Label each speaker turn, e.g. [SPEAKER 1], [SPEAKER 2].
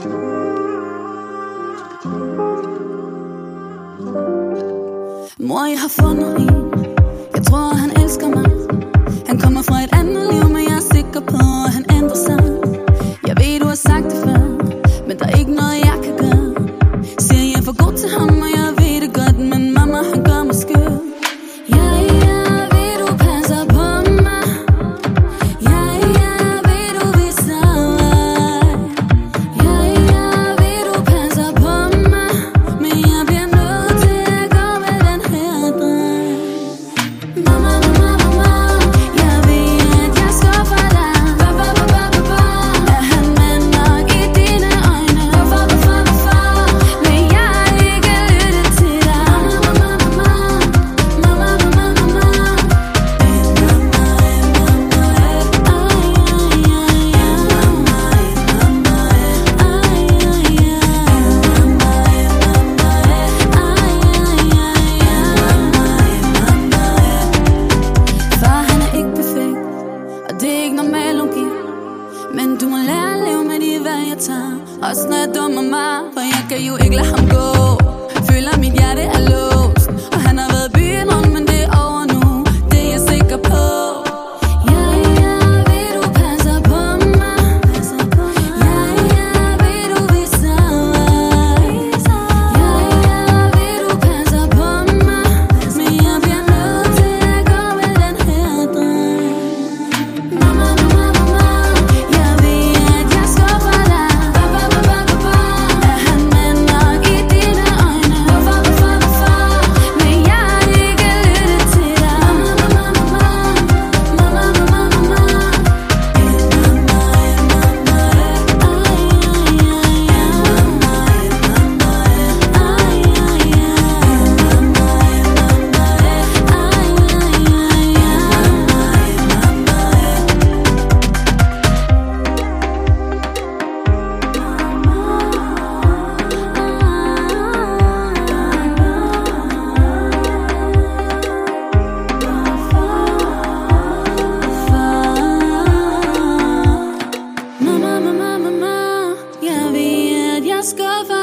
[SPEAKER 1] Mor, jeg har fundet en. Jeg tror, han elsker mig. Han kommer fra et andet liv, men jeg er sikker på, at han ændrer sig. Jeg ved, du har sagt det før, men der er ikke noget, jeg kan gøre. Siger, jeg er for god til ham, og jeg ved det godt, men mamma, han gør mig skør. Men du må lære at leve med de valg, jeg tager. Også når jeg dummer mig, for jeg kan jo ikke lade ham gå. Føler mit hjerte er låst, og han har været byen rundt, men det er over nu. Det er jeg sikker på. Ja, ved du passer på mig. Ja, ved du viser mig. Ja, ved du passer på mig. Men jeg bliver nødt til at gå med den her dreng. Mamma, jeg ved, at jeg skuffer